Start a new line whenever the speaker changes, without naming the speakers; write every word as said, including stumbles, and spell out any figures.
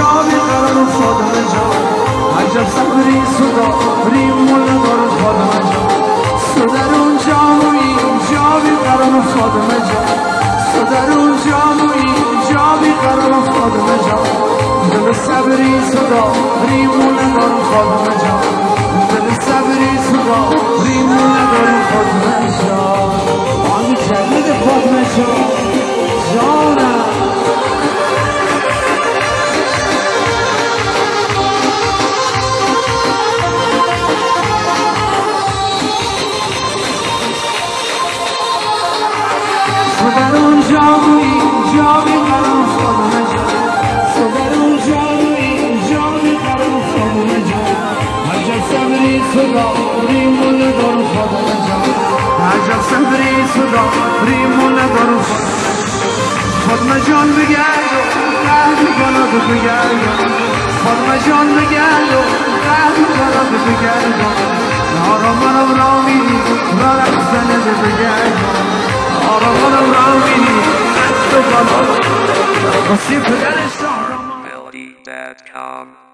اینجا بیقرار فاطمه جان عجب صبری صدا ریمون نداره فاطمه جان تو در اونجا و اینجا بیقرار فاطمه جان تو در اونجا و اینجا بیقرار فاطمه جان دل صبری صدا ریمون نداره فاطمه جان دل صبری صدا ریمون نداره فاطمه جان آن جدید فاطمه جان جانم تو در اونجا و اینجا بیقرار فاطمه جان تو در اونجا و اینجا بیقرار فاطمه جان عجب صبری صدا ریمون نداره فاطمه جان عجب صبری صدا ریمون نداره فاطمه جان بگرد و قهر کند و بگرد فاطمه جان بگرد و قهر کند و بگرد آرام منم را میری را رفتن بگرد آرام منم را میری دست و بالا واسه پدر شهرام
Melody dot com